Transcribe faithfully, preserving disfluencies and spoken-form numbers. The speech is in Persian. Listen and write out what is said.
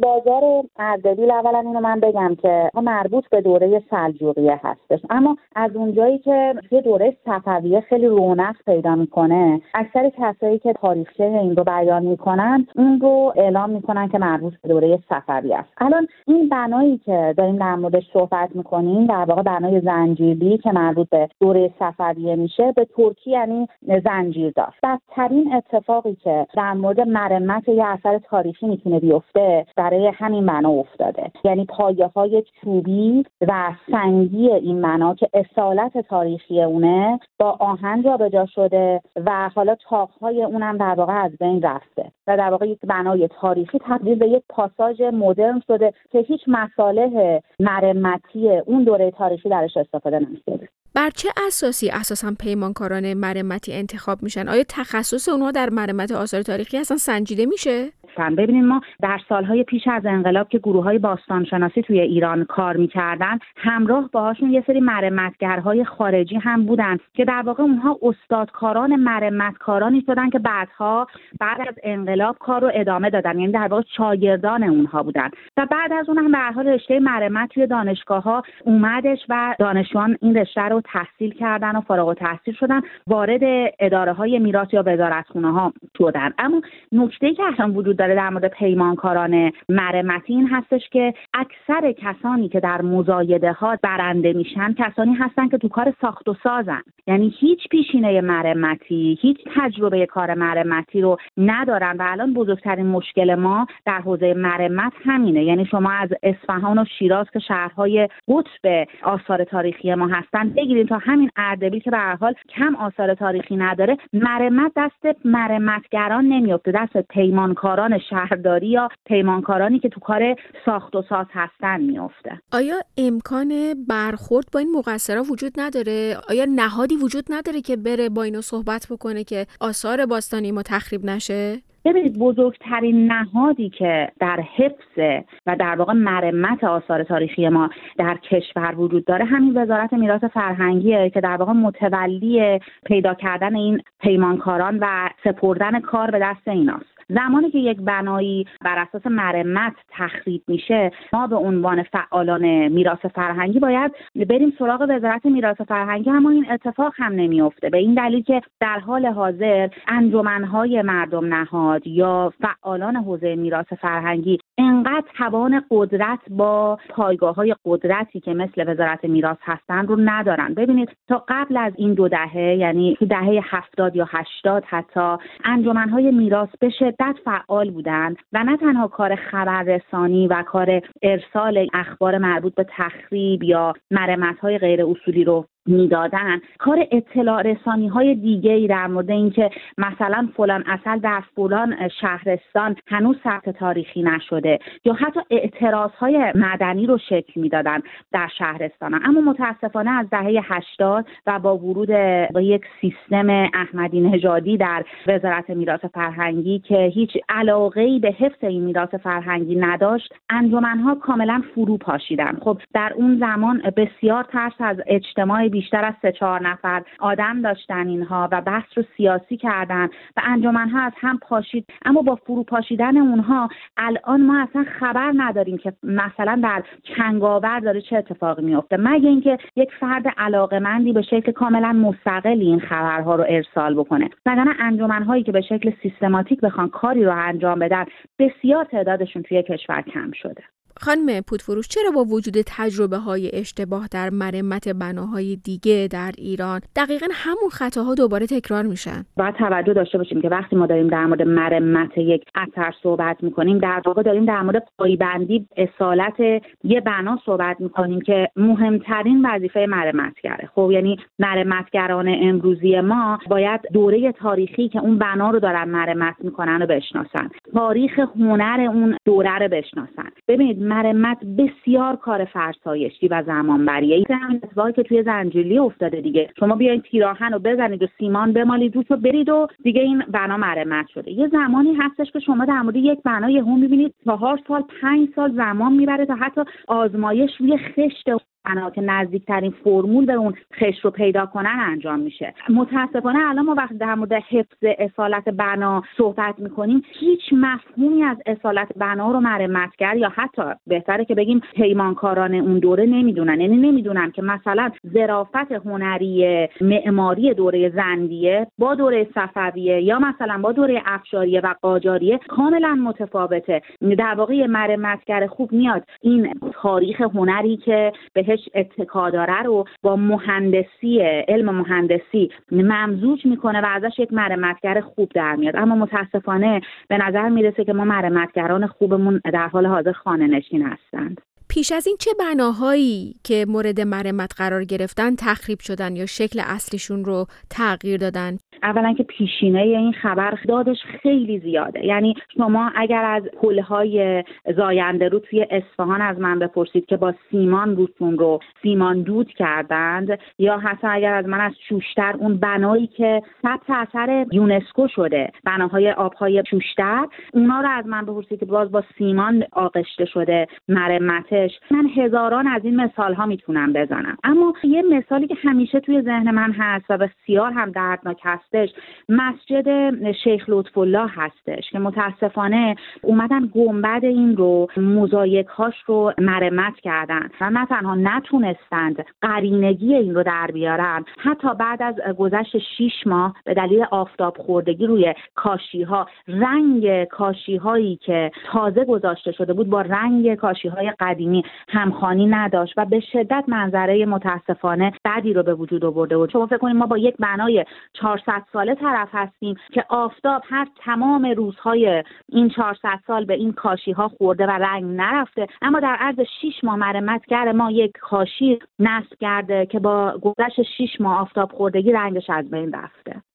بازار اردبیل اولا اینو من بگم که مربوط به دوره سلجوقیه هستش، اما از اونجایی که یه دوره صفویه خیلی رونق پیدا میکنه، اکثر کسایی که تاریخچه این رو بیان میکنن اون رو اعلام میکنن که مربوط به دوره صفویه است. الان این بنایی که داریم در موردش صحبت میکنیم در واقع بنای زنجیری که مربوط به دوره صفویه میشه، به ترکی یعنی زنجیردار. بدترین اتفاقی که در مورد مرمت یه اثر تاریخی میتونه بیفته برای همین بنا افتاده، یعنی پایه های چوبی و سنگی این بنا که اصالت تاریخی اونه با آهن جابجا شده و حالا طاق‌های اونم در واقع از بین رفته و در واقع یک بنای تاریخی تبدیل به یک پاساژ مدرن شده که هیچ مصالح مرمتی اون دوره تاریخی درش استفاده نشده. بر چه اساسی اساساً پیمانکاران مرمتی انتخاب میشن؟ آیا تخصص اونها در مرمت آثار تاریخی اصلا سنجیده میشه؟ ببینید ما در سالهای پیش از انقلاب که گروه‌های باستانشناسی توی ایران کار می‌کردن، همراه باهاشون یه سری مرمتگرهای خارجی هم بودن که در واقع اونها استادکاران مرمتکارانی شدن که بعدها بعد از انقلاب کار رو ادامه دادن، یعنی در واقع شاگردان اونها بودن و بعد از اون هم به هر حال رشته مرمت توی دانشگاه‌ها اومدش و دانشجویان این رشته رو تحصیل کردن و فارغ التحصیل شدن، وارد اداره‌های میراث یا وزارتخونه‌ها شدن. اما نکته‌ای که اصلا وجود داره در مورد پیمانکاران مرمتی این هستش که اکثر کسانی که در مزایده‌ها برنده میشن کسانی هستن که تو کار ساخت و سازن، یعنی هیچ پیشینه مرمتی، هیچ تجربه کار مرمتی رو ندارن و الان بزرگترین مشکل ما در حوزه مرمت همینه. یعنی شما از اصفهان و شیراز که شهرهای قطب آثار تاریخی ما هستن بگیرید تا همین اردبیل که به هر حال کم آثار تاریخی نداره، مرمت دست مرمتگران نمیفته، دست پیمانکاران شهرداری یا پیمانکارانی که تو کار ساخت و ساز هستن میفته. آیا امکان برخورد با این مقصرا وجود نداره؟ آیا نهادی وجود نداره که بره با اینو صحبت بکنه که آثار باستانی ما تخریب نشه؟ ببینید بزرگترین نهادی که در حفظ و در واقع مرمت آثار تاریخی ما در کشور وجود داره همین وزارت میراث فرهنگیه که در واقع متولی پیدا کردن این پیمانکاران و سپردن کار به دست ایناست. زمانی که یک بنایی بر اساس مرمت تخریب میشه، ما به عنوان فعالان میراث فرهنگی باید بریم سراغ وزارت میراث فرهنگی، اما این اتفاق هم نمیفته، به این دلیل که در حال حاضر انجمنهای مردم نهاد یا فعالان حوزه میراث فرهنگی انقدر توان قدرت با پایگاه‌های قدرتی که مثل وزارت میراث هستن رو ندارن. ببینید تا قبل از این دو دهه، یعنی تو دهه هفتاد یا هشتاد حتی، انجمنهای میراث به شدت فعال بودن و نه تنها کار خبررسانی و کار ارسال اخبار مربوط به تخریب یا مرمت‌های غیر اصولی رو میدادن، کار اطلاع رسانی های دیگه‌ای در مورد اینکه مثلا فلان اصل در فلان شهرستان هنوز ثبت تاریخی نشده یا حتی اعتراض های مدنی رو شکل میدادن در شهرستان. اما متاسفانه از دهه هشتاد و با ورود با یک سیستم احمدی نژادی در وزارت میراث فرهنگی که هیچ علاقه‌ای به حفظ این میراث فرهنگی نداشت، انجمن‌ها کاملا فرو پاشیدن. خب در اون زمان بسیار ترس از اجتماع بیشتر از سه چهار نفر آدم داشتن اینها و بحث رو سیاسی کردن و انجمن‌ها از هم پاشید. اما با فرو پاشیدن اونها الان ما اصلا خبر نداریم که مثلا در کنگاور داره چه اتفاقی میفته، مگه اینکه یک فرد علاقه‌مندی به شکل کاملا مستقلی این خبرها رو ارسال بکنه. وگرنه انجمن‌هایی که به شکل سیستماتیک بخوان کاری رو انجام بدن بسیار تعدادشون توی کشور کم شده. خانم پودفروش، چرا با وجود تجربه های اشتباه در مرمت بناهای دیگه در ایران دقیقاً همون خطاها دوباره تکرار میشن؟ باید توجه داشته باشیم که وقتی ما داریم در مورد مرمت یک اثر صحبت میکنیم، در واقع داریم در مورد پایبندی اصالت یه بنا صحبت میکنیم که مهمترین وظیفه مرمتگره. خب یعنی مرمتگران امروزی ما باید دوره تاریخی که اون بنا رو دارن مرمت میکنن رو بشناسن، تاریخ هنر اون دوره رو بشناسن. ببینید مرمت بسیار کار فرسایشی و زمانبریه. این همین اتفاقی که توی زنجیرلی افتاده دیگه. شما بیاین تیراهن رو بزنید و سیمان بمالید روش و برید و دیگه این بنا مرمت شده. یه زمانی هستش که شما در مورد یک بنا یهو می‌بینید چهار سال پنج سال زمان میبره تا حتی آزمایش روی خشت بنا که نزدیکترین فرمول به اون خش رو پیدا کنن انجام میشه. متاسفانه الان ما وقتی در مورد حفظ اصالت بنا صحبت میکنیم هیچ مفهومی از اصالت بنا رو مرمتگر یا حتی بهتره که بگیم پیمانکاران اون دوره نمیدونن. یعنی نمیدونن که مثلا ظرافت هنری معماری دوره زندیه با دوره صفویه یا مثلا با دوره افشاریه و قاجاریه کاملا متفاوته. در واقع مرمتگر خوب میاد این تاریخ هنری که بهش اتکا داره رو با مهندسی، علم مهندسی ممزوج میکنه و ازش یک مرمتگر خوب در میاد. اما متاسفانه به نظر میرسه که ما مرمتگران خوبمون در حال حاضر خانه نشین هستند. پیش از این چه بناهایی که مورد مرمت قرار گرفتن تخریب شدن یا شکل اصلیشون رو تغییر دادن؟ اولا که پیشینه این خبر دادش خیلی زیاده. یعنی شما اگر از پل‌های زاینده رو توی اصفهان از من بپرسید که با سیمان روتون رو سیمان دود کردند، یا حتی اگر از من از شوشتر اون بنایی که ثبت اثر یونسکو شده، بناهای آبهای شوشتر، اونا رو از من بپرسید که باز با سیمان آغشته شده مرمتش، من هزاران از این مثال ها میتونم بزنم. اما یه مثالی که همیشه توی ذهن من هست و بسیار هم دردناک هستش، مسجد شیخ لطف الله هستش که متاسفانه اومدن گنبد این رو، موزاییک هاش رو مرمت کردن و نه تنها نتونستند قرینگی این رو در بیارن، حتی بعد از گذشت شش ماه به دلیل آفتاب خوردگی روی کاشی ها، رنگ کاشی هایی که تازه گذاشته شده بود با رنگ کاشی های قدیمی همخوانی نداشت و به شدت منظره متاسفانه بدی رو به وجود آورده بود. شما فکر کنید ما با یک بنای چهارصد ساله طرف هستیم که آفتاب هر تمام روزهای این چهارصد سال به این کاشی ها خورده و رنگ نرفته، اما در عرض شش ماه مرمتگر ما یک کاشی نصب کرده که با گذشت شش ماه آفتاب خوردگی رنگش از بین رفته.